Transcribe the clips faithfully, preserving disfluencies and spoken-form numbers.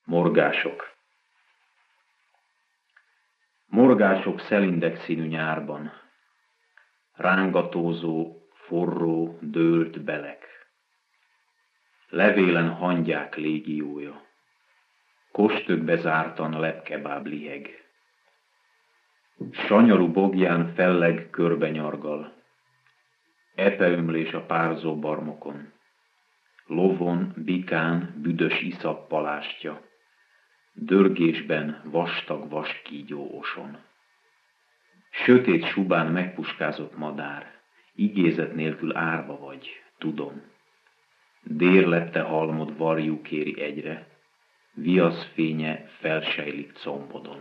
Morgások. Morgások szelindek színű nyárban, rángatózó, forró, dőlt belek. Levélen hangyák légiója, kostökbe zártan lepkebáb liheg. Sanyarú bogján felleg körbenyargal, epeömlés a párzó barmokon. Lovon, bikán, büdös iszap palástja, dörgésben vastag vaskígyó oson. Sötét subán megpuskázott madár, igézet nélkül árva vagy, tudom. Dérlette halmod varjú kéri egyre, viasz fénye felsejlik combodon.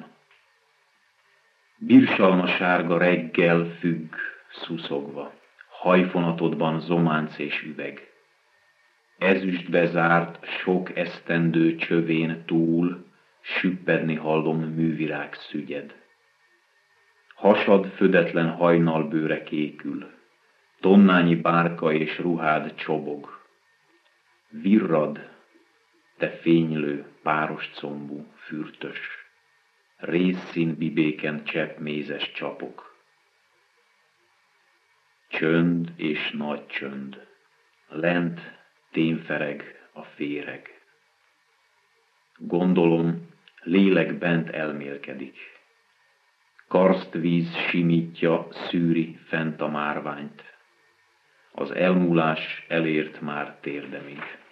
Birsalma sárga reggel függ, szuszogva, hajfonatodban zománc és üveg. Ezüstbe zárt, sok esztendő csövén túl, süppedni hallom művirág szügyed. Hasad födetlen hajnalbőre kékül, tonnányi bárka és ruhád csobog. Virrad, te fénylő, páros combú, fürtös, rézszín bibéken csepp mézes csapok. Csönd és nagy csönd, lent témfereg a féreg. Gondolom, lélek bent elmélkedik. Karsztvíz simítja, szűri fent a márványt. Az elmúlás elért már térdemig.